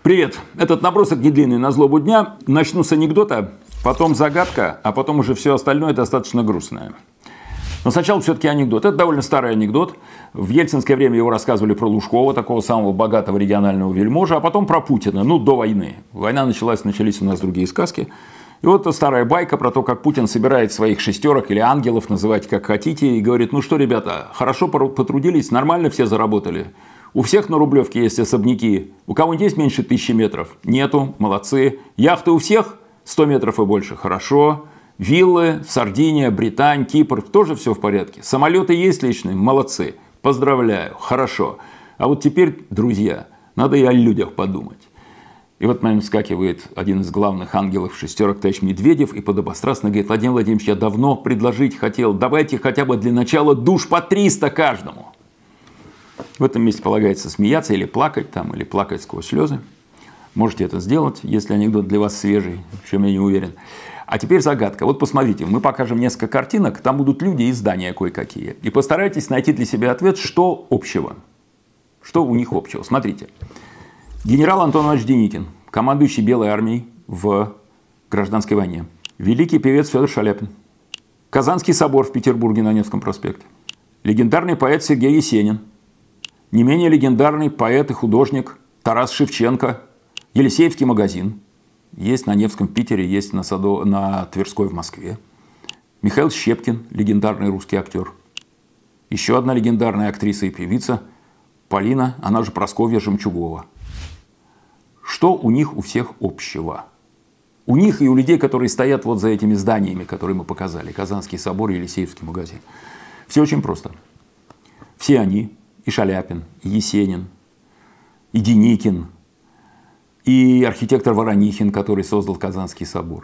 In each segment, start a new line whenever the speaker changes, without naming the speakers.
Привет! Этот набросок не длинный на злобу дня. Начну с анекдота, потом загадка, а потом уже все остальное достаточно грустное. Но сначала все-таки анекдот. Это довольно старый анекдот. В ельцинское время его рассказывали про Лужкова, такого самого богатого регионального вельможа, а потом про Путина, до войны. Война начались у нас другие сказки. И вот эта старая байка про то, как Путин собирает своих шестерок или ангелов, называйте как хотите, и говорит: ну что, ребята, хорошо потрудились, нормально все заработали. У всех на Рублевке есть особняки. У кого-нибудь есть меньше 1000 метров? Нету. Молодцы. Яхты у всех 100 метров и больше? Хорошо. Виллы, Сардиния, Британь, Кипр. Тоже все в порядке. Самолеты есть личные? Молодцы. Поздравляю. Хорошо. А вот теперь, друзья, надо и о людях подумать. И вот момент вскакивает один из главных ангелов шестерок, товарищ Медведев, и подобострастно говорит: Владимир Владимирович, я давно предложить хотел. Давайте хотя бы для начала душ по 300 каждому. В этом месте полагается смеяться или плакать, или плакать сквозь слезы. Можете это сделать, если анекдот для вас свежий, в чем я не уверен. А теперь загадка. Вот посмотрите, мы покажем несколько картинок, там будут люди и здания кое-какие. И постарайтесь найти для себя ответ, что общего. Что у них общего. Смотрите. Генерал Антон Иванович Деникин, командующий Белой армией в гражданской войне. Великий певец Федор Шаляпин. Казанский собор в Петербурге на Невском проспекте. Легендарный поэт Сергей Есенин. Не менее легендарный поэт и художник Тарас Шевченко. Елисеевский магазин. Есть на Невском в Питере, есть на Тверской в Москве. Михаил Щепкин, легендарный русский актер. Еще одна легендарная актриса и певица Полина, она же Прасковья Жемчугова. Что у них у всех общего? У них и у людей, которые стоят вот за этими зданиями, которые мы показали. Казанский собор и Елисеевский магазин. Все очень просто. Все они, и Шаляпин, и Есенин, и Деникин, и архитектор Воронихин, который создал Казанский собор,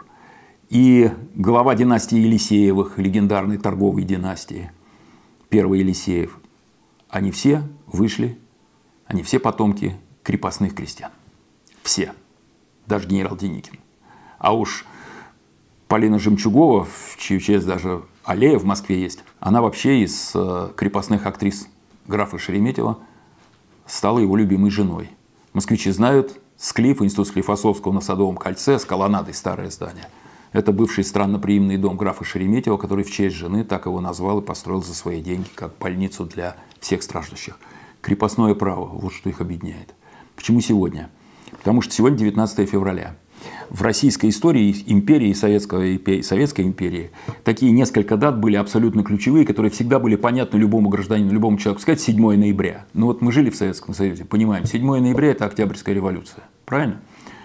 и глава династии Елисеевых, легендарной торговой династии, первый Елисеев, они все вышли, они все потомки крепостных крестьян. Все. Даже генерал Деникин. А уж Полина Жемчугова, в чью честь даже аллея в Москве есть, она вообще из крепостных актрис графа Шереметьева стала его любимой женой. Москвичи знают Склиф, институт Склифосовского на Садовом кольце с колоннадой, старое здание. Это бывший странноприимный дом графа Шереметьева, который в честь жены так его назвал и построил за свои деньги, как больницу для всех страждущих. Крепостное право, вот что их объединяет. Почему сегодня? Потому что сегодня 19 февраля. В российской истории империи, Советской империи, такие несколько дат были абсолютно ключевые, которые всегда были понятны любому гражданину, любому человеку. Сказать 7 ноября. Ну вот мы жили в Советском Союзе, понимаем, 7 ноября – это Октябрьская революция. Правильно?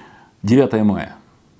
9 мая.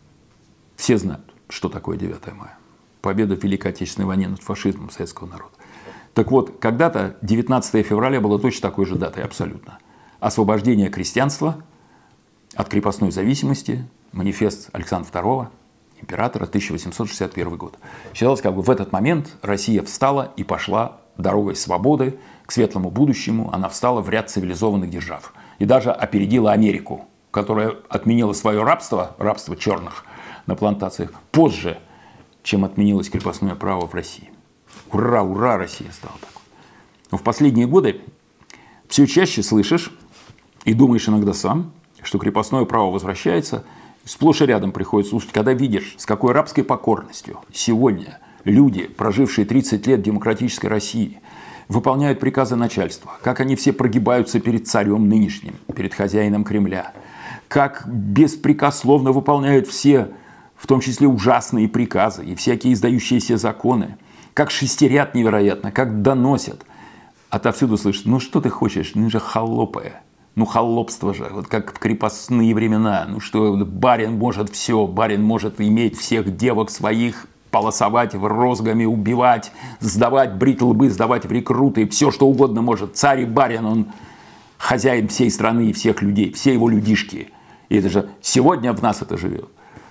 Все знают, что такое 9 мая. Победа в Великой Отечественной войне над фашизмом советского народа. Так вот, когда-то 19 февраля было точно такой же датой абсолютно. Освобождение крестьянства от крепостной зависимости, манифест Александра II, императора, 1861 год. Считалось, в этот момент Россия встала и пошла дорогой свободы к светлому будущему. Она встала в ряд цивилизованных держав. И даже опередила Америку, которая отменила свое рабство черных на плантациях, позже, чем отменилось крепостное право в России. Ура, ура, Россия стала такой. Но в последние годы все чаще слышишь и думаешь иногда сам, что крепостное право возвращается. Сплошь и рядом приходится слушать, когда видишь, с какой рабской покорностью сегодня люди, прожившие 30 лет в демократической России, выполняют приказы начальства, как они все прогибаются перед царем нынешним, перед хозяином Кремля, как беспрекословно выполняют все, в том числе ужасные приказы и всякие издающиеся законы, как шестерят невероятно, как доносят. Отовсюду слышишь: ну что ты хочешь, ну же холопая. Ну, холопство же, вот как в крепостные времена. Ну что, барин может все, барин может иметь всех девок своих, полосовать в розгами, убивать, сдавать, брить лбы, сдавать в рекруты, все что угодно может. Царь и барин, он хозяин всей страны и всех людей, все его людишки. И это же сегодня в нас это живет.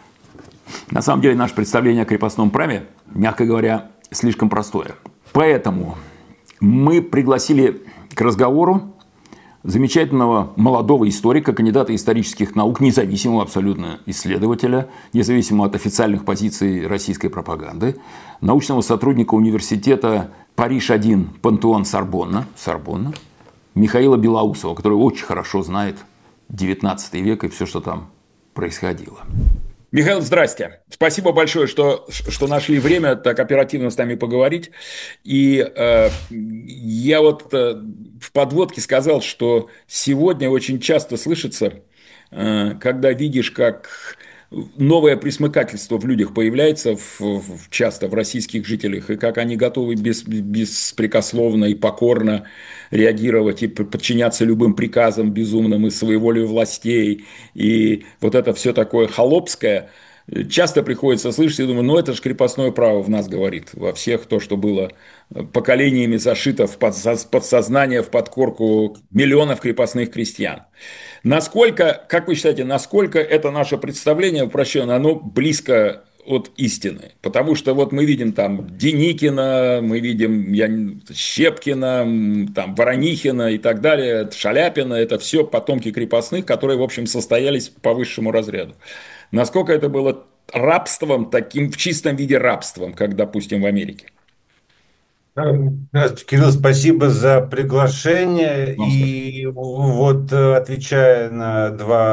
На самом деле, наше представление о крепостном праве, мягко говоря, слишком простое. Поэтому мы пригласили к разговору замечательного молодого историка, кандидата исторических наук, независимого абсолютно исследователя, независимого от официальных позиций российской пропаганды, научного сотрудника университета Париж-1 Пантеон Сорбонна, Михаила Белоусова, который очень хорошо знает XIX век и все, что там происходило.
Михаил, здрасте. Спасибо большое, что нашли время так оперативно с нами поговорить. И я вот в подводке сказал, что сегодня очень часто слышится, когда видишь, как новое пресмыкательство в людях появляется, часто в российских жителях, и как они готовы беспрекословно и покорно реагировать и подчиняться любым приказам безумным и своеволию властей, и вот это все такое холопское, часто приходится слышать, и думаю, ну это же крепостное право в нас говорит, во всех то, что было поколениями зашито в подсознание, в подкорку миллионов крепостных крестьян. Насколько, как вы считаете, насколько это наше представление упрощенное, оно близко от истины? Потому что вот мы видим там Деникина, мы видим Щепкина, там Воронихина и так далее, Шаляпина, это все потомки крепостных, которые, в общем, состоялись по высшему разряду. Насколько это было рабством, таким в чистом виде рабством, как, допустим, в Америке?
Здравствуйте, Кирилл, спасибо за приглашение.
Вам спасибо.
И вот отвечая на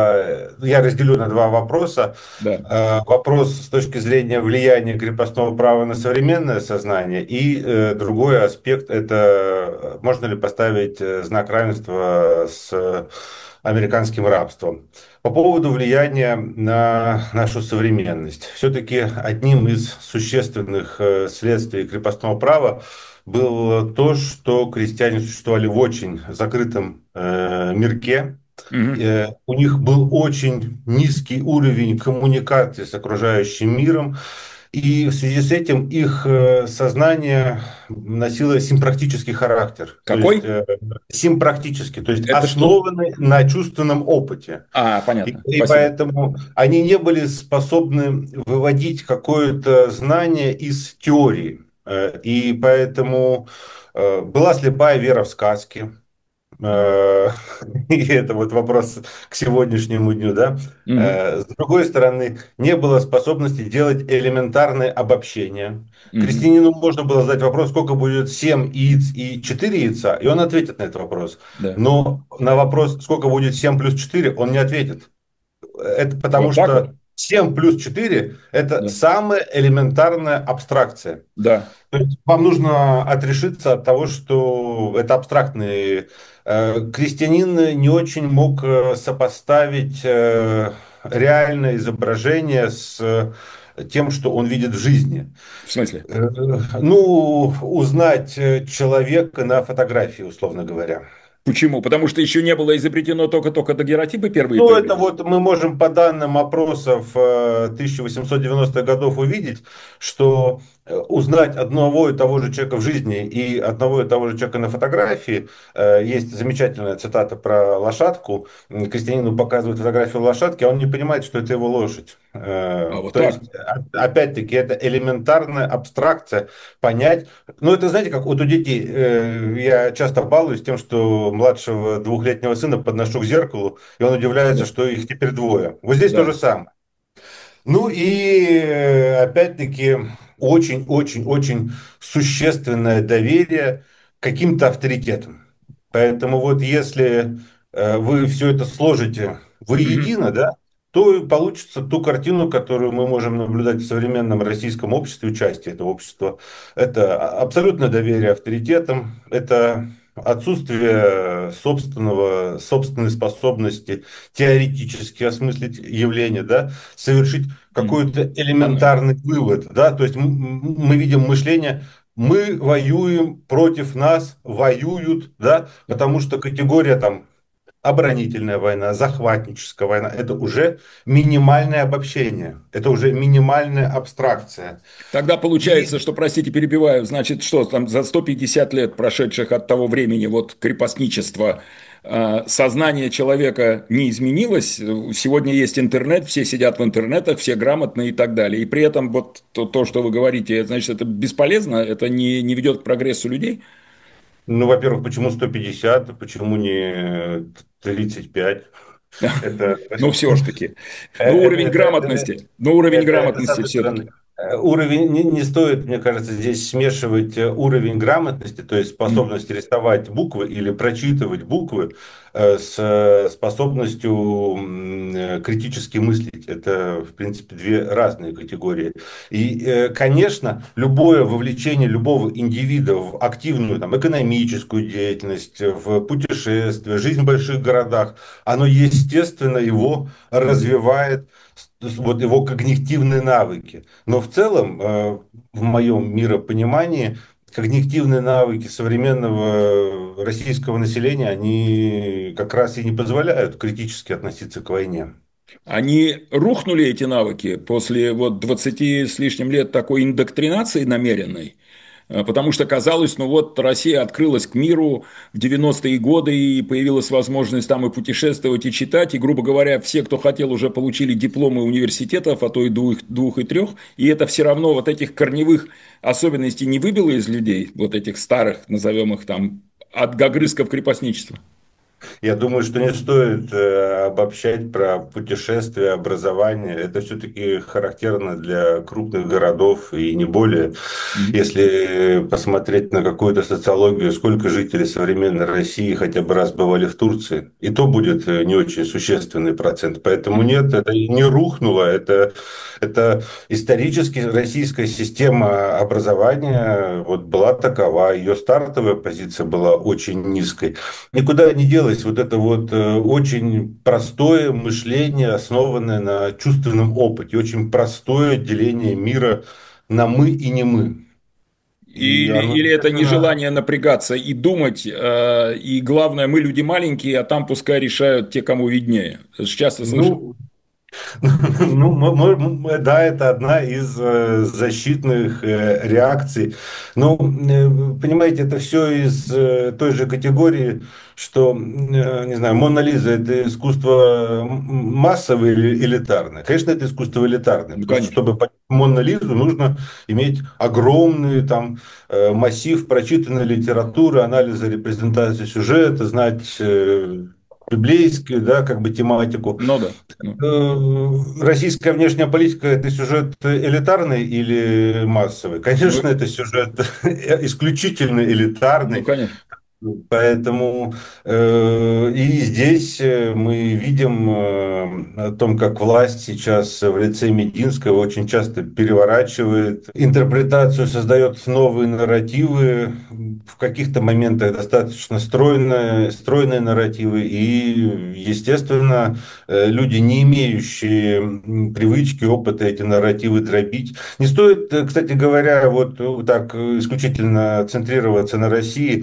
я разделю на два вопроса.
Да.
Вопрос с точки зрения влияния крепостного права на современное сознание и другой аспект – это можно ли поставить знак равенства с американским рабством. По поводу влияния на нашу современность. Все-таки одним из существенных следствий крепостного права было то, что крестьяне существовали в очень закрытом мирке.
Мгм.
У них был очень низкий уровень коммуникации с окружающим миром, и в связи с этим их сознание носило симпрактический характер, то есть
Какой?
симпрактический, то есть
Это что?
основанный на чувственном опыте.
А,
И,
понятно.
и
Спасибо.
поэтому они не были способны выводить какое-то знание из теории. И поэтому была слепая вера в сказки. Э, И это вот вопрос к сегодняшнему дню, да.
Мгм.
С другой стороны, не было способности делать элементарные обобщения.
Мгм.
Крестьянину можно было задать вопрос, сколько будет 7 яиц и 4 яйца, и он ответит на этот вопрос.
Да.
Но на вопрос, сколько будет 7 плюс 4, он не ответит. Это потому
Вот так вот?
что 7 плюс 4 это
Да.
самая элементарная абстракция.
Да.
То есть вам нужно отрешиться от того, что это абстрактные. Крестьянин не очень мог сопоставить реальное изображение с тем, что он видит в жизни.
В смысле?
Ну, узнать человека на фотографии, условно говоря.
Почему? Потому что еще не было изобретено только дагеротипы первые
Ну, это
появились.
вот мы можем по данным опросов 1890-х годов увидеть, что узнать одного и того же человека в жизни и одного и того же человека на фотографии, есть замечательная цитата про лошадку. Крестьянину показывают фотографию лошадки, а он не понимает, что это его лошадь.
А вот
То
так.
есть, опять-таки, это элементарная абстракция понять. Ну, это знаете, как вот у детей. Я часто балуюсь тем, что младшего двухлетнего сына подношу к зеркалу, и он удивляется,
Да.
что их теперь двое. Вот здесь то же
Да.
самое. Ну и опять-таки очень-очень-очень существенное доверие к каким-то авторитетам. Поэтому вот если вы все это сложите
Мгм.
воедино, да, то и получится ту картину, которую мы можем наблюдать в современном российском обществе, части этого общества. Это абсолютное доверие авторитетам, это отсутствие собственной способности теоретически осмыслить явление, да, совершить
М.
какой-то
Ан-
элементарный вывод, да, то есть мы видим мышление, мы воюем, против нас воюют, да, потому что категория там оборонительная война, захватническая война, это уже минимальное обобщение, это уже минимальная абстракция.
Тогда
И
получается, что, простите, перебиваю, значит, что там за 150 лет, прошедших от того времени, вот крепостничества, сознание человека не изменилось. Сегодня есть интернет, все сидят в интернетах, все грамотные и так далее. И при этом вот то, что вы говорите, значит, это бесполезно, это не ведет к прогрессу людей.
ну, во-первых, почему 150, почему не 35? Это,
Ну, все-таки. Ну, уровень
это,
грамотности. Ну, уровень
это
грамотности
с одной стороны.
все-таки.
Уровень не стоит, мне кажется, здесь смешивать уровень грамотности, то есть
Мгм.
способность рисовать буквы или прочитывать буквы с способностью критически мыслить. Это, в принципе, две разные категории. И, конечно, любое вовлечение любого индивида в активную там, экономическую деятельность, в путешествия, жизнь в больших городах, оно, естественно, его развивает, вот его когнитивные навыки. Но в целом, в моем миропонимании, когнитивные навыки современного российского населения, они как раз и не позволяют критически относиться к войне.
Они рухнули, эти навыки, после вот 20 с лишним лет такой индоктринации намеренной, потому что казалось, ну вот Россия открылась к миру в 90-е годы, и появилась возможность там и путешествовать, и читать, и, грубо говоря, все, кто хотел, уже получили дипломы университетов, а то и двух и трех, и это все равно вот этих корневых особенностей не выбило из людей, вот этих старых, назовем их там, от гагрызков крепостничества.
Я думаю, что не стоит обобщать про путешествия, образование. Это все-таки характерно для крупных городов и не более. Если посмотреть на какую-то социологию, сколько жителей современной России хотя бы раз бывали в Турции, и то будет не очень существенный процент. Поэтому нет, это не рухнуло, это исторически российская система образования вот была такова, ее стартовая позиция была очень низкой. Никуда не делось вот это вот очень простое мышление, основанное на чувственном опыте, очень простое деление мира на мы и не мы. И оно
Или это
действительно.
нежелание напрягаться и думать, и главное, мы люди маленькие, а там пускай решают те, кому виднее. Часто слышал.
Ну, ну, да, это одна из защитных реакций. Но, понимаете, это все из той же категории, что, не знаю, Мона Лиза — это искусство массовое или элитарное? Конечно, это искусство элитарное,
Ну,
потому что,
конечно.
чтобы понять Мона Лизу, нужно иметь огромный там массив прочитанной литературы, анализа репрезентации сюжета, знать библейскую, да, как бы тематику.
Ну да. Ну,
Российская внешняя политика — это сюжет элитарный или массовый? Конечно,
ну,
это сюжет исключительно
ну,
элитарный.
конечно.
Поэтому и здесь мы видим о том, как власть сейчас в лице Мединского очень часто переворачивает интерпретацию, создает новые нарративы, в каких-то моментах достаточно стройные нарративы. И, естественно, люди, не имеющие привычки, опыта эти нарративы дробить. Не стоит, кстати говоря, вот так исключительно центрироваться на России.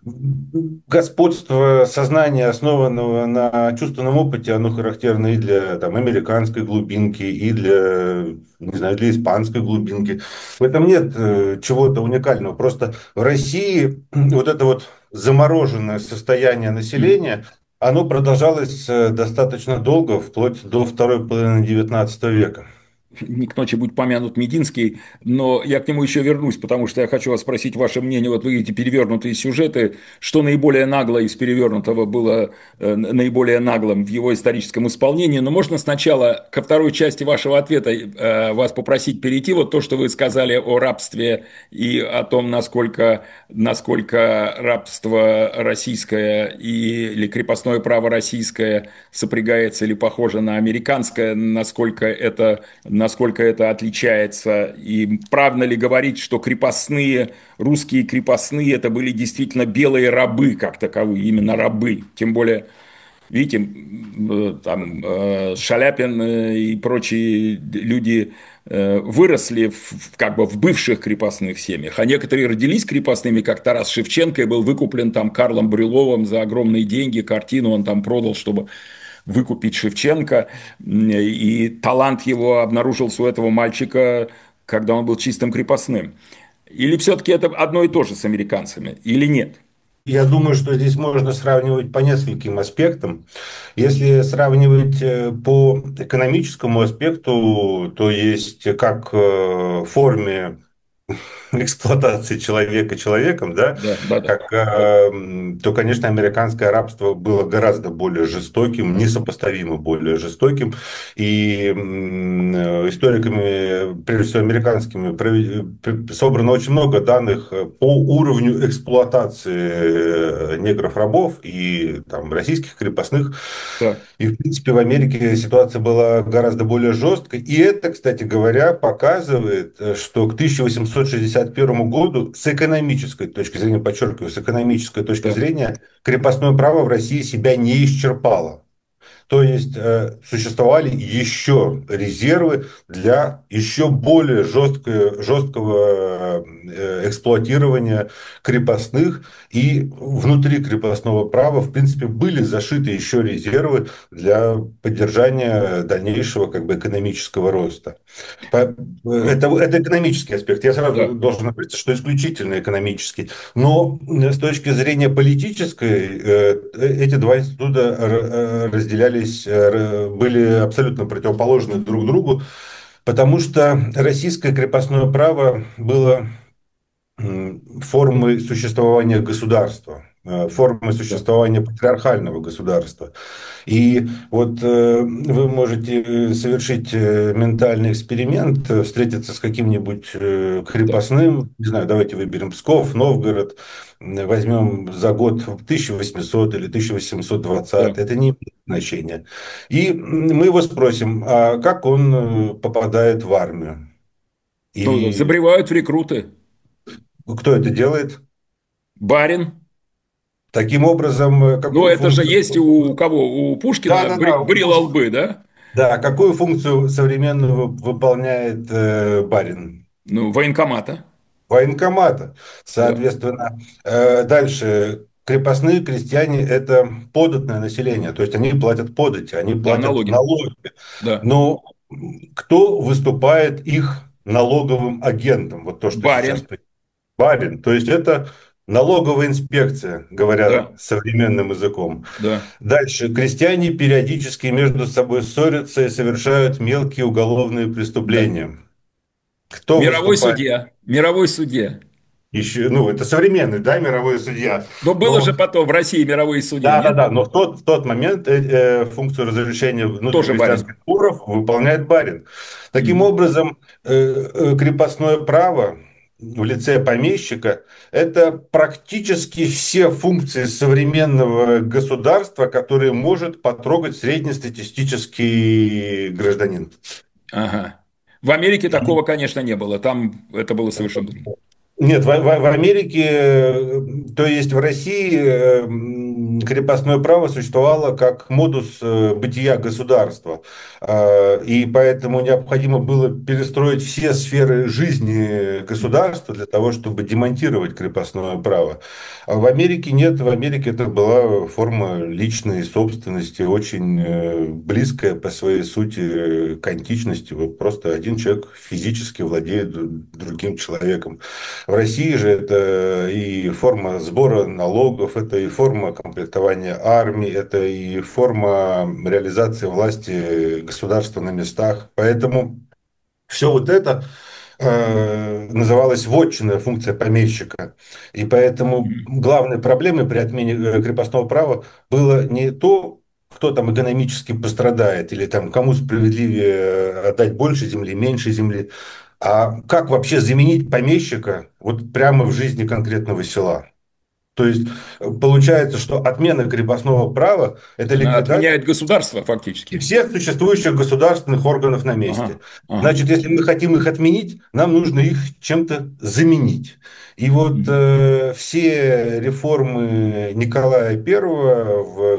Господство сознания, основанного на чувственном опыте, оно характерно и для там, американской глубинки, и для, не знаю, для испанской глубинки. В этом нет чего-то уникального. Просто в России вот это вот замороженное состояние населения, оно продолжалось достаточно долго, вплоть до второй половины XIX века.
Не к ночи будь помянут Мединский, но я к нему еще вернусь, потому что я хочу вас спросить ваше мнение. Вот вы видите перевернутые сюжеты, что наиболее нагло из перевернутого было наиболее наглым в его историческом исполнении. Но можно сначала ко второй части вашего ответа вас попросить перейти. Вот то, что вы сказали о рабстве и о том, насколько рабство российское или крепостное право российское сопрягается или похоже на американское, насколько это отличается, и правильно ли говорить, что русские крепостные, это были действительно белые рабы как таковые, именно рабы, тем более, видите, там Шаляпин и прочие люди выросли как бы в бывших крепостных семьях, а некоторые родились крепостными, как Тарас Шевченко, и был выкуплен там Карлом Брюловым за огромные деньги, картину он там продал, чтобы выкупить Шевченко, и талант его обнаружился у этого мальчика, когда он был чистым крепостным. Или все-таки это одно и то же с американцами, или нет?
Я думаю, что здесь можно сравнивать по нескольким аспектам. Если сравнивать по экономическому аспекту, то есть как в форме эксплуатации человека человеком, да,
Да, да, да.
то, конечно, американское рабство было гораздо более жестоким, несопоставимо более жестоким. И историками, прежде всего американскими, собрано очень много данных по уровню эксплуатации негров-рабов и там, российских крепостных.
Так,
И, в принципе, в Америке ситуация была гораздо более жесткой. И это, кстати говоря, показывает, что к 1861 году с экономической точки зрения, подчеркиваю, с экономической точки
так.
зрения, крепостное право в России себя не исчерпало. То есть существовали еще резервы для еще более жесткого эксплуатирования крепостных. И внутри крепостного права, в принципе, были зашиты еще резервы для поддержания дальнейшего как бы, экономического роста.
Ну,
Это экономический аспект. Я сразу
да,
должен отметить, что исключительно экономический. Но с точки зрения политической, эти два института разделялись, были абсолютно противоположны друг другу, потому что российское крепостное право было формой существования государства, формой
да.
существования патриархального государства. И вот вы можете совершить ментальный эксперимент, встретиться с каким-нибудь
Так.
крепостным, не знаю, давайте выберем Псков, Новгород, возьмем за год 1800 или 1820,
Да.
это не имеет значения. И мы его спросим, а как он попадает в армию?
Ну,
И
забревают в рекруты.
кто это делает?
Барин.
Таким образом,
Ну,
какую
это же
функцию...
есть у кого? У
Да,
Пушкина
да, да.
брила лбы, да?
Да, какую функцию современную выполняет барин?
Ну, военкомата.
Военкомата.
Да.
Соответственно, дальше крепостные крестьяне – это податное население, то есть они платят подати, они
Да,
платят
налоги.
налоги.
Да.
Но кто выступает их налоговым агентом? Вот то, что сейчас
Барин.
барин. То есть это налоговая инспекция, говоря
Да.
современным языком.
Да.
Дальше. Крестьяне периодически между собой ссорятся и совершают мелкие уголовные
Да.
преступления. Кто
Мировой
выступает
судья. Мировой судья.
еще, ну, это современный, да, мировой судья.
Но было же
Но,
потом в России мировые судьи,
да, да,
нет?
да, но в тот момент функцию разрешения
Тоже
внутрикрестьянских
барин.
споров выполняет барин. Таким
Мгм.
образом, крепостное право в лице помещика – это практически все функции современного государства, которые может потрогать среднестатистический гражданин.
Ага. В Америке такого, конечно, не было. Там это было совершенно другое.
Нет, в Америке, то есть в России крепостное право существовало как модус бытия государства. И поэтому необходимо было перестроить все сферы жизни государства для того, чтобы демонтировать крепостное право. А в Америке нет, в Америке это была форма личной собственности, очень близкая по своей сути к античности. Вот просто один человек физически владеет другим человеком. В России же это и форма сбора налогов, это и форма комплектования армии, это и форма реализации власти государства на местах. Поэтому все вот это называлась вотчинная функция помещика. И поэтому
Мгм.
главной проблемой при отмене крепостного права было не то, кто там экономически пострадает, или там кому справедливее отдать больше земли, меньше земли, а как вообще заменить помещика вот прямо в жизни конкретного села. То есть получается, что отмена крепостного права – это
Она
ликвидация
отменяет государство фактически.
всех существующих государственных органов на
Ага,
месте.
ага.
Значит, если мы хотим их отменить, нам нужно их чем-то заменить. И вот
Мгм.
все реформы Николая I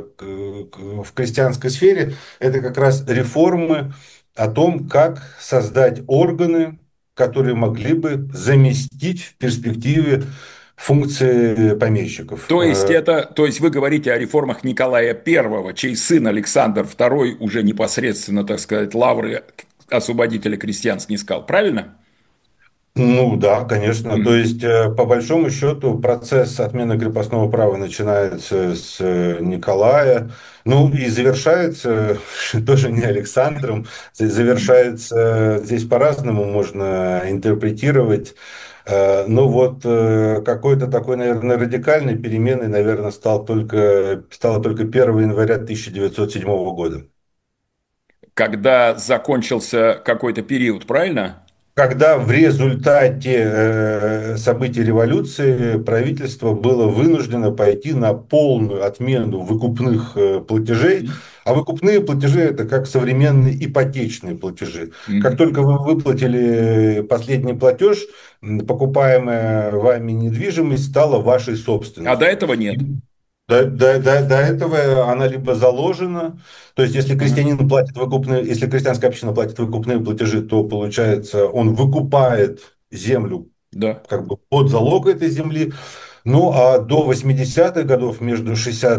в крестьянской сфере – это как раз реформы о том, как создать органы, которые могли бы заместить в перспективе функции помещиков.
То есть вы говорите о реформах Николая I, чей сын Александр II уже непосредственно, так сказать, лавры освободителя крестьян снискал, правильно?
Ну да, конечно. То
Мгм.
есть, по большому счету, процесс отмены крепостного права начинается с Николая, ну и завершается тоже не Александром, завершается здесь по-разному можно интерпретировать. Ну вот какой-то такой, наверное, радикальной переменой, наверное, стало только 1 января 1907 года.
Когда закончился какой-то период, правильно?
Когда в результате событий революции правительство было вынуждено пойти на полную отмену выкупных платежей, а выкупные платежи это как современные ипотечные платежи. Как
Мгм.
только вы выплатили последний платеж, покупаемая вами недвижимость стала вашей
А до
собственностью.
этого нет.
До этого она либо заложена, то есть
Ага.
если крестьянская община платит выкупные платежи, то получается он выкупает землю
Да.
как бы под залог этой земли. Ну, а до 80-х годов, между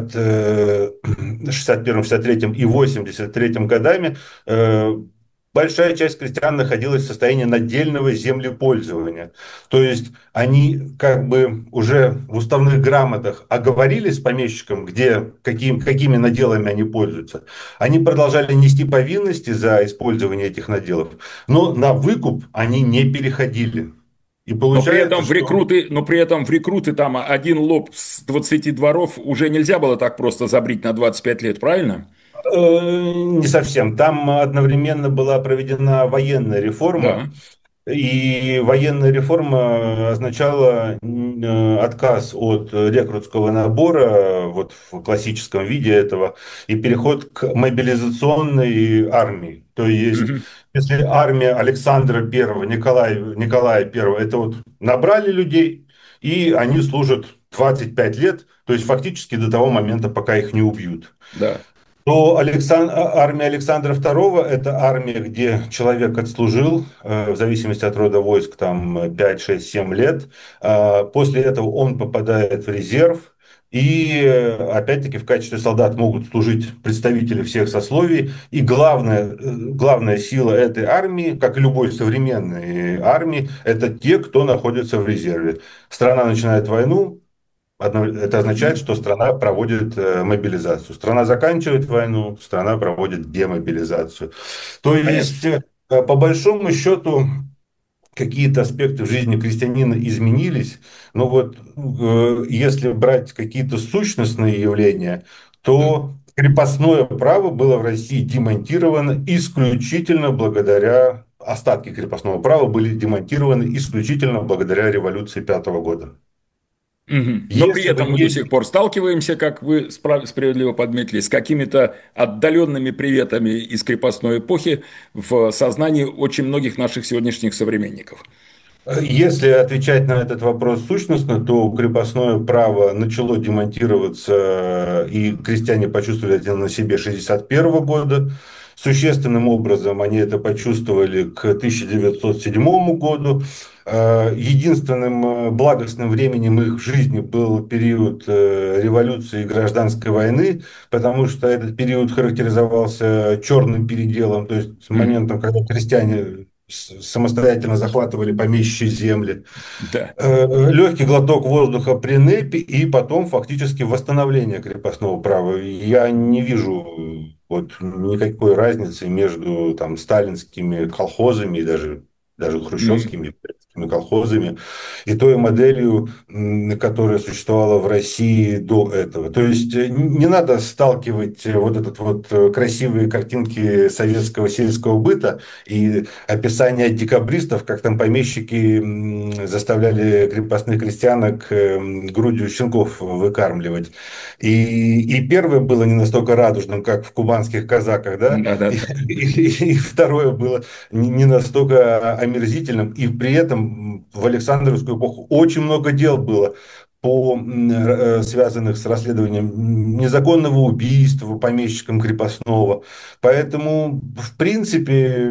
61-м, 63-м и 83-м годами, большая часть крестьян находилась в состоянии надельного землепользования. То есть они как бы уже в уставных грамотах оговорились с помещиком, какими наделами они пользуются. Они продолжали нести повинности за использование этих наделов, но на выкуп они не переходили. И получается, что
Но при этом в рекруты там один лоб с 20 дворов уже нельзя было так просто забрить на 25 лет, правильно?
не совсем. Там одновременно была проведена военная реформа,
Да.
и военная реформа означала отказ от рекрутского набора вот в классическом виде этого и переход к мобилизационной армии. То есть,
Мгм.
если армия Александра Первого, Николая Первого, это вот набрали людей, и они служат 25 лет, то есть фактически до того момента, пока их не убьют,
Да.
то армия Александра II – это армия, где человек отслужил, в зависимости от рода войск, там 5, 6, 7 лет. После этого он попадает в резерв. И опять-таки в качестве солдат могут служить представители всех сословий. И главная сила этой армии, как и любой современной армии, это те, кто находится в резерве. Страна начинает войну, это означает, что страна проводит мобилизацию. Страна заканчивает войну, страна проводит демобилизацию. То
Понятно.
есть, по большому счету, какие-то аспекты в жизни крестьянина изменились, но вот если брать какие-то сущностные явления,
Да.
то крепостное право было в России демонтировано исключительно благодаря, остатки крепостного права были демонтированы исключительно благодаря революции 5 года.
Мгм. Но при
Если бы
этом мы до сих
не
пор сталкиваемся, как вы справедливо подметили, с какими-то отдаленными приветами из крепостной эпохи в сознании очень многих наших сегодняшних современников.
Если отвечать на этот вопрос сущностно, то крепостное право начало демонтироваться, и крестьяне почувствовали это на себе 1961 года. Существенным образом они это почувствовали к 1907 году. Единственным благостным временем их жизни был период революции и гражданской войны, потому что этот период характеризовался черным переделом, то есть с
Мгм.
моментом, когда крестьяне самостоятельно захватывали помещичьи земли.
Да.
Легкий глоток воздуха при НЭПе и потом фактически восстановление крепостного права. Я не вижу вот никакой разницы между там сталинскими колхозами и даже
Мгм.
хрущевскими колхозами и той моделью, которая существовала в России до этого. То есть не надо сталкивать вот этот вот красивые картинки советского сельского быта и описание декабристов, как там помещики заставляли крепостных крестьянок грудью щенков выкармливать. И первое было не настолько радужным, как в кубанских казаках, да, и,
Да-да-да.
и второе было не настолько омерзительным, и при этом в Александровскую эпоху очень много дел было связанных с расследованием незаконного убийства помещиком крепостного. Поэтому, в принципе,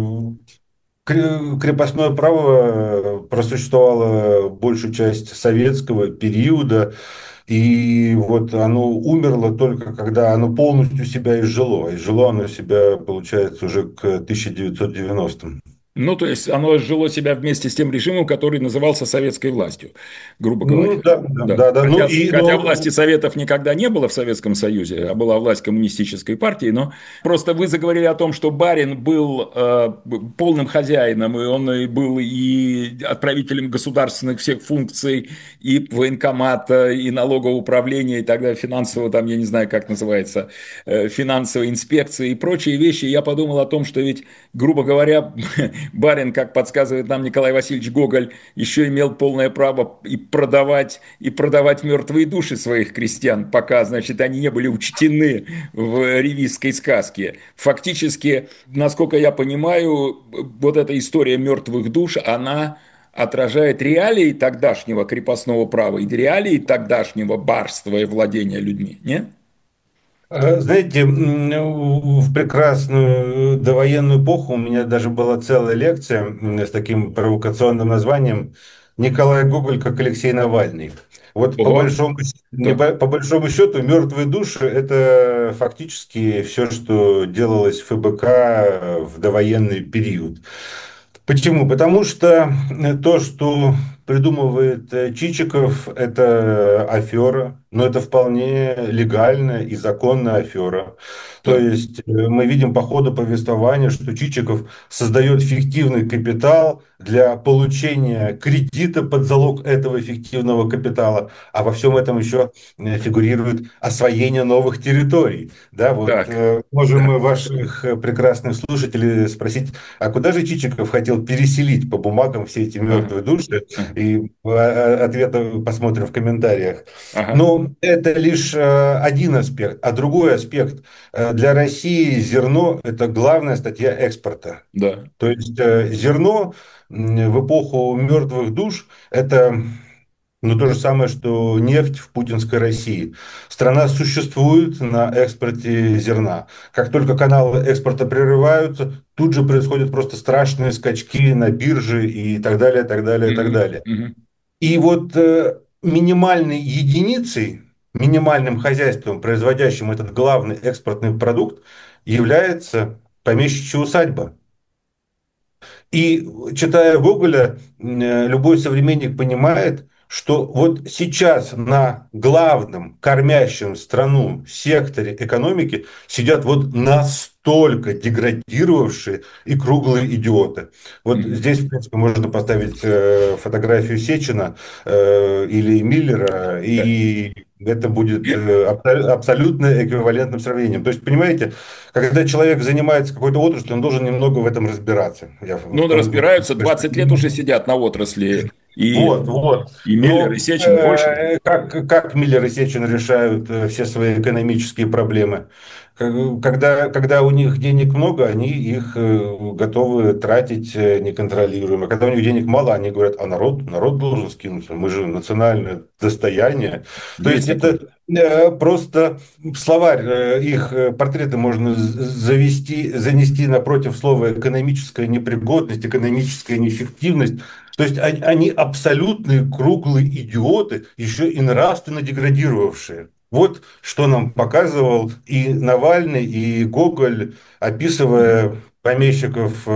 крепостное право просуществовало большую часть советского периода, и вот оно умерло только когда оно полностью себя изжило. А изжило оно себя, получается, уже к 1990-м.
Ну, то есть оно жило себя вместе с тем режимом, который назывался советской властью, грубо говоря.
Ну, да, да,
Да.
да, да. Ну,
Хотя власти Советов никогда не было в Советском Союзе, а была власть коммунистической партии, но просто вы заговорили о том, что барин был полным хозяином, и он и был и отправителем государственных всех функций, и военкомата, и налогового управления, и тогда финансового, там, я не знаю, как называется, финансовой инспекции и прочие вещи. Я подумал о том, что ведь, грубо говоря, барин, как подсказывает нам Николай Васильевич Гоголь, еще имел полное право и продавать мертвые души своих крестьян, пока, значит, они не были учтены в ревизской сказке. Фактически, насколько я понимаю, вот эта история мертвых душ, она отражает реалии тогдашнего крепостного права и реалии тогдашнего барства и владения людьми, нет?
знаете, в прекрасную довоенную эпоху у меня даже была целая лекция с таким провокационным названием «Николай Гоголь как Алексей Навальный». Вот
Ого, так,
по большому счету мертвые души – это фактически все, что делалось в ФБК в довоенный период. Почему? Потому что то, что придумывает Чичиков, это афера, но это вполне легальная и законная афера. То
так.
есть мы видим по ходу повествования, что Чичиков создает фиктивный капитал для получения кредита под залог этого фиктивного капитала, а во всем этом еще фигурирует освоение новых территорий. Да, вот
Так,
можем
да.
мы ваших прекрасных слушателей спросить, а куда же Чичиков хотел переселить по бумагам все эти
Ага,
мертвые души?
ага,
И ответы посмотрим в комментариях.
ага,
Но это лишь один аспект. А другой аспект. Для России зерно – это главная статья экспорта.
да.
То есть зерно в эпоху мертвых душ – это то же самое, что нефть в путинской России. Страна существует на экспорте зерна. Как только каналы экспорта прерываются, тут же происходят просто страшные скачки на бирже и так далее, так далее, так
Мгм,
далее.
мгм.
И вот минимальной единицей, минимальным хозяйством, производящим этот главный экспортный продукт, является помещичья усадьба. И читая Гоголя, любой современник понимает, что вот сейчас на главном кормящем страну секторе экономики сидят вот настолько деградировавшие и круглые идиоты. Вот
Мгм.
здесь, в принципе, можно поставить фотографию Сечина или Миллера,
Да.
и это будет абсолютно эквивалентным сравнением. То есть, понимаете, когда человек занимается какой-то отраслью, он должен немного в этом разбираться. Я
Ну, разбираются, 20 лет уже сидят на отрасли,
вот, вот.
и Миллер, и
Но
Сечин больше.
как Миллер и Сечин решают все свои экономические проблемы? Когда у них денег много, они их готовы тратить неконтролируемо. Когда у них денег мало, они говорят, а народ должен скинуться, мы же национальное достояние. То есть
Есть такое.
это просто словарь, их портреты можно занести напротив слова экономическая непригодность, экономическая неэффективность. То есть они абсолютные круглые идиоты, еще и нравственно деградировавшие. Вот что нам показывал и Навальный, и Гоголь, описывая помещиков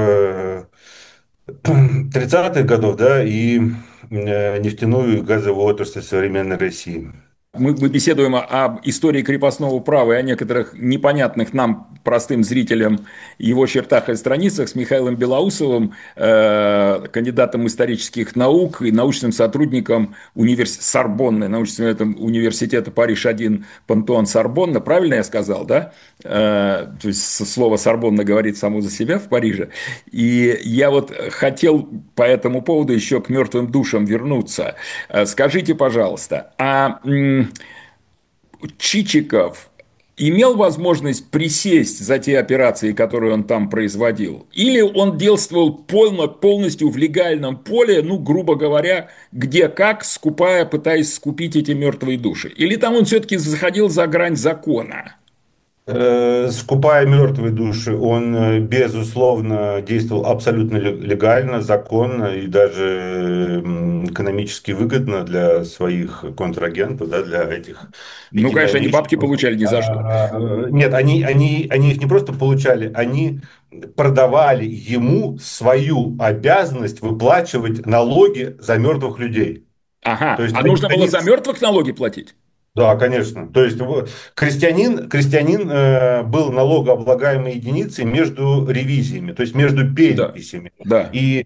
30-х годов, да, и нефтяную и газовую отрасль современной России.
Мы беседуем об истории крепостного права и о некоторых непонятных нам, простым зрителям, его чертах и страницах с Михаилом Белоусовым, кандидатом исторических наук и научным сотрудником Сорбонны, научного университета Париж-1 Пантеон Сорбонна. Правильно я сказал, да? То есть слово Сорбонна говорит само за себя в Париже. И я вот хотел по этому поводу еще к мертвым душам вернуться. Скажите, пожалуйста, Чичиков имел возможность присесть за те операции, которые он там производил? Или он действовал полностью в легальном поле, ну, грубо говоря, где как, пытаясь скупить эти мертвые души? Или там он все-таки заходил за грань закона?
Скупая мертвые души, он, безусловно, действовал абсолютно легально, законно и даже экономически выгодно для своих контрагентов, да, для этих
Ну, конечно, они бабки
единомышленников.
получали ни за что.
Нет, они их не просто получали, они продавали ему свою обязанность выплачивать налоги за мертвых людей. То
Ага,
есть
а нужно было
они
за мертвых налоги платить?
да, конечно. То есть крестьянин был налогооблагаемой единицей между ревизиями, то есть между
Да,
переписями.
да.
И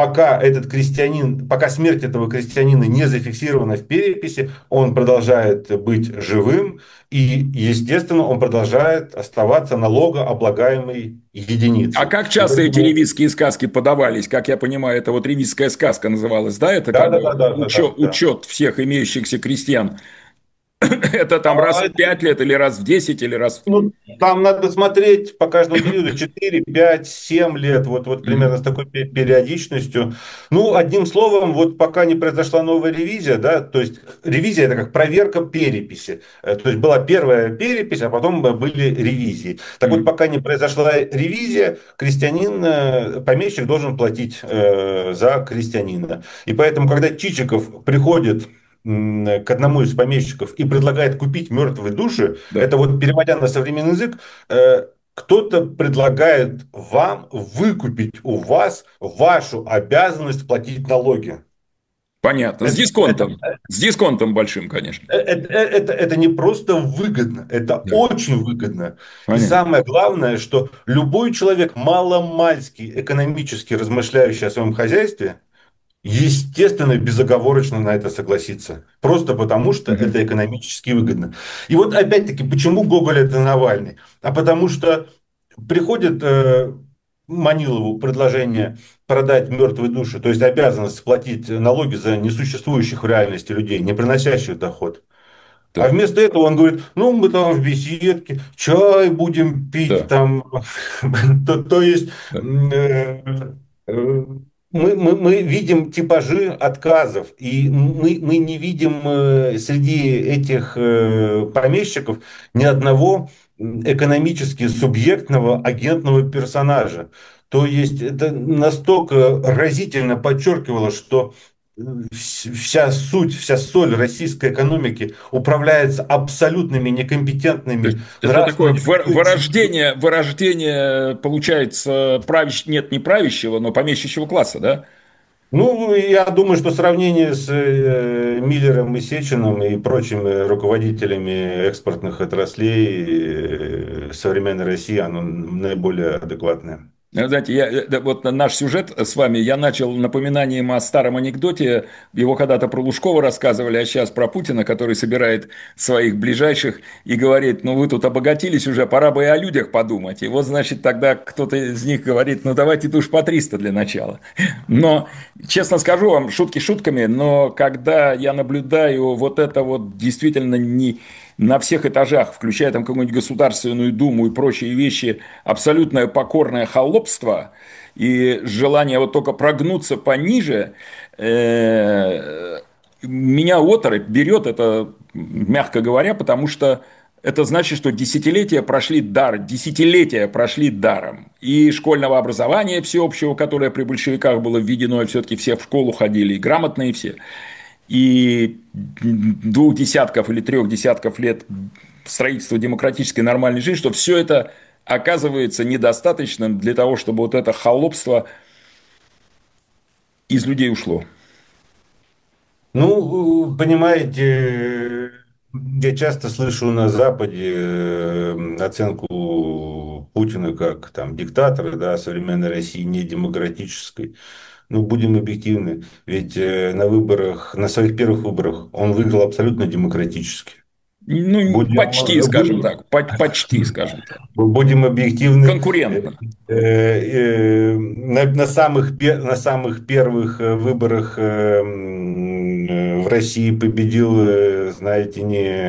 пока смерть этого крестьянина не зафиксирована в переписи, он продолжает быть живым, и, естественно, он продолжает оставаться налогооблагаемой
А
единицей.
как
И
часто эти
поэтому,
ревизские сказки подавались? Как я понимаю, это вот ревизская сказка называлась, да? Это
да,
как
да,
бы
да, да, да, да, да.
учет всех имеющихся крестьян. Это там раз в 5 лет или раз в 10 или раз...
Ну, там надо смотреть по каждому периоду 4, 5, 7 лет, вот примерно с
Мгм.
такой периодичностью. Ну, одним словом, вот пока не произошла новая ревизия, да, то есть ревизия это как проверка переписи. То есть была первая перепись, а потом были ревизии. Так вот,
Мгм.
пока не произошла ревизия, крестьянин, помещик должен платить за крестьянина. И поэтому, когда Чичиков приходит к одному из помещиков и предлагает купить мертвые души,
Да,
это вот переводя на современный язык, кто-то предлагает вам выкупить у вас вашу обязанность платить налоги.
понятно. С
Это, это,
дисконтом. С дисконтом большим, конечно.
это не просто выгодно, это
Да,
очень выгодно. И
понятно.
самое главное, что любой человек, маломальски экономически размышляющий о своем хозяйстве, естественно, безоговорочно на это согласиться. Просто потому, что
Мгм.
это экономически выгодно. И вот опять-таки, почему Гоголь это Навальный? А потому что приходит Манилову предложение продать мертвые души, то есть обязанность платить налоги за несуществующих в реальности людей, не приносящих доход. А
Так,
вместо этого он говорит, ну, мы там в беседке, чай будем пить,
да,
там, то есть
да.
э, мы видим типажи отказов, и мы не видим среди этих помещиков ни одного экономически субъектного агентного персонажа. То есть это настолько разительно подчеркивало, что вся суть, вся соль российской экономики управляется абсолютными
То
некомпетентными,
есть это
нравственно
такое
неустойчивыми.
вырождение, получается, нет, не правящего, но помещичьего класса, да?
Ну, я думаю, что сравнение с Миллером и Сечиным и прочими руководителями экспортных отраслей современной России, оно наиболее адекватное.
Знаете, вот наш сюжет с вами, я начал напоминанием о старом анекдоте, его когда-то про Лужкова рассказывали, а сейчас про Путина, который собирает своих ближайших и говорит, ну вы тут обогатились уже, пора бы и о людях подумать. И вот, значит, тогда кто-то из них говорит, ну давайте уж по 300 для начала. Но, честно скажу вам, шутки шутками, но когда я наблюдаю вот это вот действительно не на всех этажах, включая там какую-нибудь Государственную Думу и прочие вещи, абсолютное покорное холопство и желание вот только прогнуться пониже, меня оторопь берет, это, мягко говоря, потому что это значит, что десятилетия прошли даром. И школьного образования всеобщего, которое при большевиках было введено, и все-таки все в школу ходили, и грамотные все и 2 десятков или 3 десятков лет строительства демократической нормальной жизни, что все это оказывается недостаточным для того, чтобы вот это холопство из людей ушло.
Ну, понимаете, я часто слышу на Западе оценку Путина как там диктатора, да, современной России не демократической. Ну, будем объективны, ведь на выборах, на своих первых выборах он выиграл абсолютно демократически.
Ну,
Будем,
почти, скажем так. Почти, скажем так.
будем объективны.
Конкурентно.
На самых первых выборах в России победил, знаете,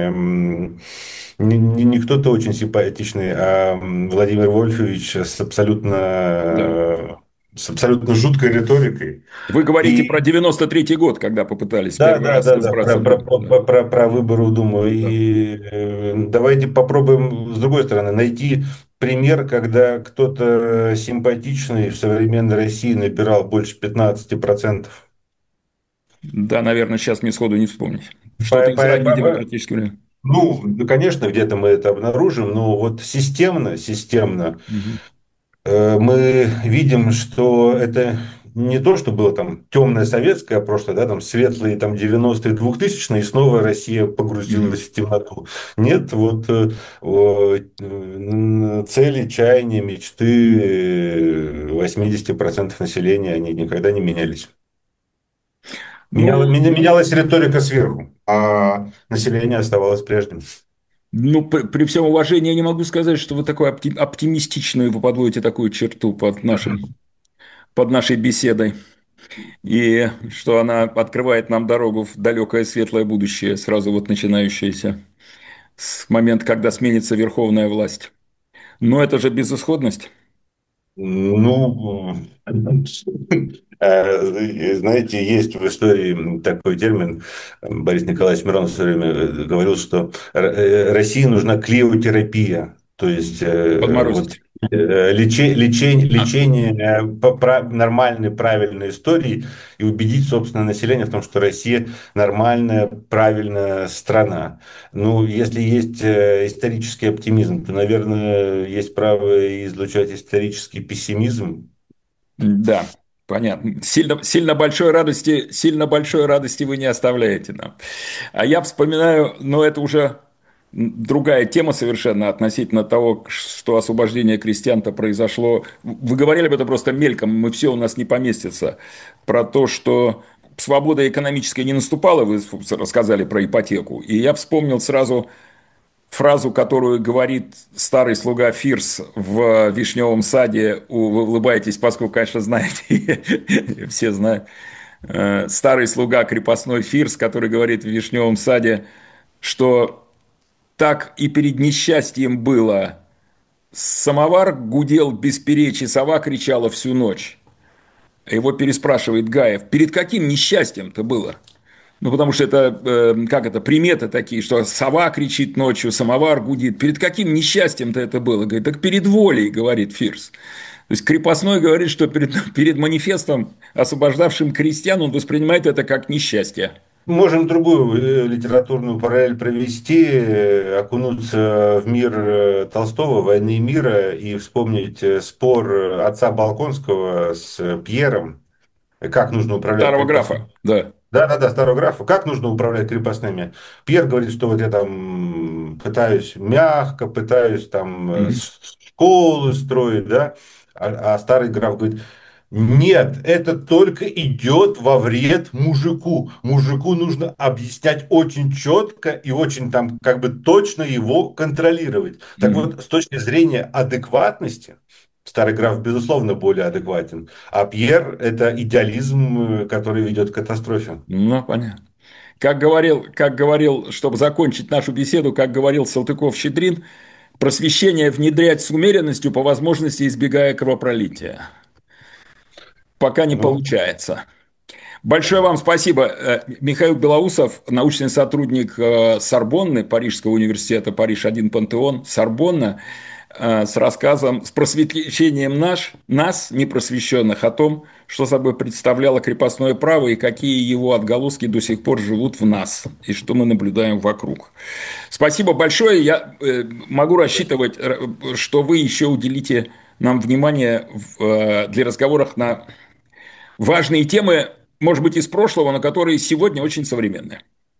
не кто-то очень симпатичный, а Владимир Вольфович с абсолютно
Да.
с абсолютно жуткой риторикой.
Вы говорите
И
про 93-й год, когда попытались
да,
первый
да,
раз
да, да,
избраться в Думу. Да.
про выборы в Думу.
Да.
И давайте попробуем с другой стороны найти пример, когда кто-то симпатичный в современной России набирал больше 15%.
Да, наверное, сейчас мне сходу не вспомнить. Что-то
По-
из
по-
ранней
по- по-
демократической времени.
Ну, да, конечно, где-то мы это обнаружим, но вот системно
Мгм.
мы видим, что это не то, что было там темное советское прошлое, да, там светлые там 90-е, 2000-е, и снова Россия
Мгм.
погрузилась в темноту. Нет, вот цели, чаяния, мечты 80% населения, они никогда не менялись.
Ну,
Менялась риторика сверху, а население оставалось прежним.
ну, при всем уважении я не могу сказать, что вы такой оптимистичную, вы подводите такую черту под нашей беседой. И что она открывает нам дорогу в далекое светлое будущее, сразу вот начинающееся с момента, когда сменится верховная власть. Но это же безысходность.
Ну, знаете, есть в истории такой термин, Борис Николаевич Миронов в свое время говорил, что России нужна клеотерапия, то есть вот
Подморозить. А,
лечение нормальной, правильной истории и убедить собственное население в том, что Россия нормальная, правильная страна. Ну, если есть исторический оптимизм, то, наверное, есть право и излучать исторический пессимизм.
да, понятно. Сильно большой радости вы не оставляете нам. А я вспоминаю, но это уже другая тема совершенно относительно того, что освобождение крестьян-то произошло. Вы говорили об этом просто мельком, мы все у нас не поместится. Про то, что свобода экономическая не наступала, вы рассказали про ипотеку. И я вспомнил сразу фразу, которую говорит старый слуга Фирс в «Вишневом саде». Вы улыбаетесь, поскольку, конечно, знаете, все знают. Старый слуга крепостной Фирс, который говорит в «Вишневом саде», что так и перед несчастьем было. Самовар гудел без перечи, сова кричала всю ночь. Его переспрашивает Гаев, перед каким несчастьем-то было? Ну, потому что это, как это, приметы такие, что сова кричит ночью, самовар гудит. Перед каким несчастьем-то это было? Говорит, так перед волей, говорит Фирс. То есть крепостной говорит, что перед манифестом, освобождавшим крестьян, он воспринимает это как несчастье.
Можем другую литературную параллель провести, окунуться в мир Толстого, «Войны и мира» и вспомнить спор отца Болконского с Пьером, как нужно управлять
Старого
крепостными.
графа, да.
Да, старого графа. Как нужно управлять крепостными? Пьер говорит, что вот я там пытаюсь мягко, пытаюсь там
Мгм.
школы строить, да, а старый граф говорит, нет, это только идет во вред мужику. Мужику нужно объяснять очень четко и очень там как бы точно его контролировать. Так
Мгм.
вот, с точки зрения адекватности, старый граф, безусловно, более адекватен. А Пьер – это идеализм, который ведет к катастрофе.
Ну, понятно. Как говорил, чтобы закончить нашу беседу, как говорил Салтыков-Щедрин, просвещение внедрять с умеренностью, по возможности избегая кровопролития. Пока не
Ну,
получается. Большое вам спасибо. Михаил Белоусов, научный сотрудник Сорбонны, Парижского университета, Париж-1 Пантеон, Сорбонна, с рассказом, с просвещением нас, непросвещенных, о том, что собой представляло крепостное право и какие его отголоски до сих пор живут в нас, и что мы наблюдаем вокруг. Спасибо большое. Я могу рассчитывать, что вы еще уделите нам внимание для разговоров на важные темы, может быть, из прошлого, но которые сегодня очень современные.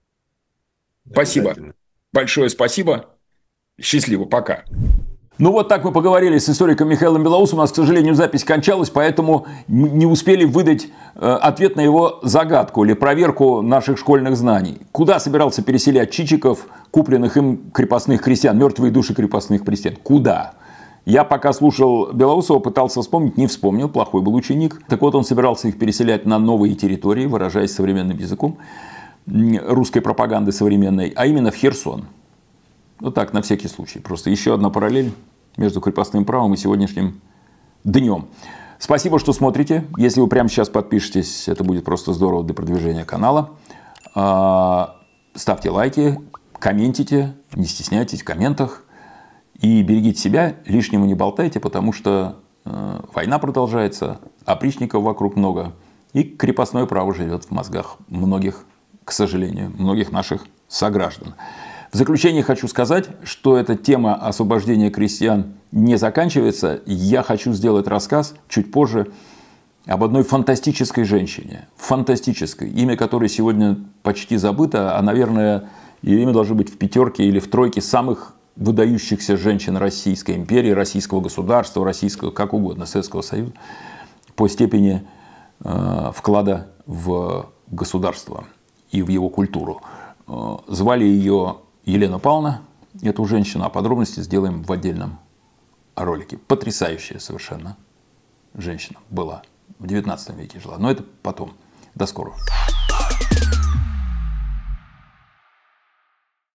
Спасибо.
обязательно.
Большое спасибо. Счастливо. Пока.
Ну вот так мы поговорили с историком Михаилом Белоусом. У нас, к сожалению, запись кончалась, поэтому не успели выдать ответ на его загадку или проверку наших школьных знаний. Куда собирался переселять чичиков, купленных им крепостных крестьян, мертвые души крепостных крестьян? Куда? Я пока слушал Белоусова, пытался вспомнить, не вспомнил, плохой был ученик. Так вот, он собирался их переселять на новые территории, выражаясь современным языком русской пропаганды современной, а именно в Херсон. Вот так, на всякий случай. Просто еще одна параллель между крепостным правом и сегодняшним днем. Спасибо, что смотрите. Если вы прямо сейчас подпишетесь, это будет просто здорово для продвижения канала. Ставьте лайки, комментите, не стесняйтесь в комментах. И берегите себя, лишнего не болтайте, потому что война продолжается, опричников вокруг много. И крепостное право живет в мозгах многих, к сожалению, многих наших сограждан. В заключение хочу сказать, что эта тема освобождения крестьян не заканчивается. Я хочу сделать рассказ чуть позже об одной фантастической женщине. Фантастической. Имя которой сегодня почти забыто, а, наверное, ее имя должно быть в пятерке или в тройке самых выдающихся женщин Российской империи, российского государства, российского, как угодно, Советского Союза, по степени вклада в государство и в его культуру. Звали ее Елена Павловна, эту женщину, а подробности сделаем в отдельном ролике. Потрясающая совершенно женщина была. В 19 веке жила. Но это потом. До скорого.